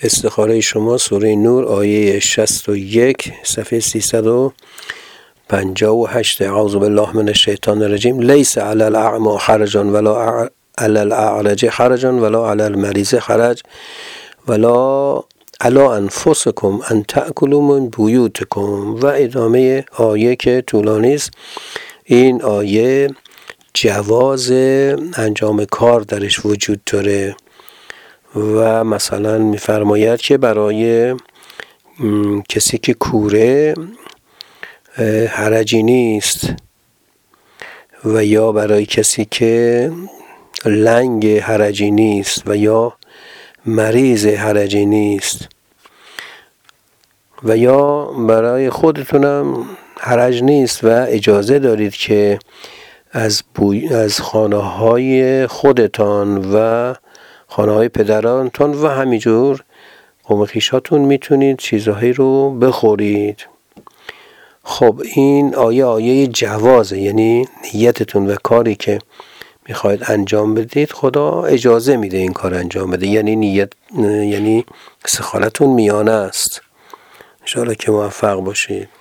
استخاره شما سوره نور آیه 61 صفحه 358. اعوذ بالله من الشیطان الرجیم. لیس علی الاعمی حرج ولا علی الاعرج حرج ولا علی المریض حرج ولا علی انفسکم ان تأکلوا من بیوتکم. و ادامه آیه که طولانی است. این آیه جواز انجام کار درش وجود داره و مثلا می‌فرماید که برای کسی که کوره حرجی نیست و یا برای کسی که لنگ حرجی نیست و یا مریض حرجی نیست و یا برای خودتونم حرج نیست و اجازه دارید که از خانه‌های خودتان و خانه‌های پدرانتان و همینجور قوم خویشاتون میتونید چیزهایی رو بخورید. خب این آیه جوازه، یعنی نیتتون و کاری که میخواید انجام بدید خدا اجازه میده این کار انجام بده، یعنی استخارتون میانه است. ان شاءالله که موفق باشید.